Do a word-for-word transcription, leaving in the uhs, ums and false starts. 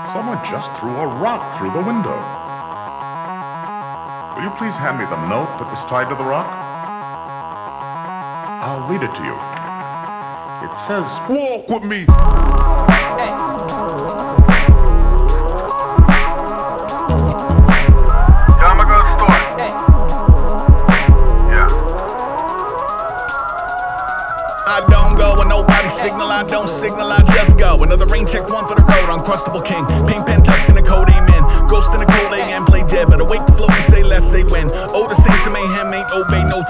Someone just threw a rock through the window. Will you please hand me the note that was tied to the rock? I'll read it to you. It says, "Walk with me." Hey. Yeah, I'ma go to the store. Hey. Yeah. I don't go when nobody signal, I don't signal, I just go. Another rain check, one for the road, uncrustable king. Pink pen tucked in the code, amen. Ghost in the cold, A M, play dead, but awake to float and say less, say when. Oh, the saints of mayhem ain't obey, no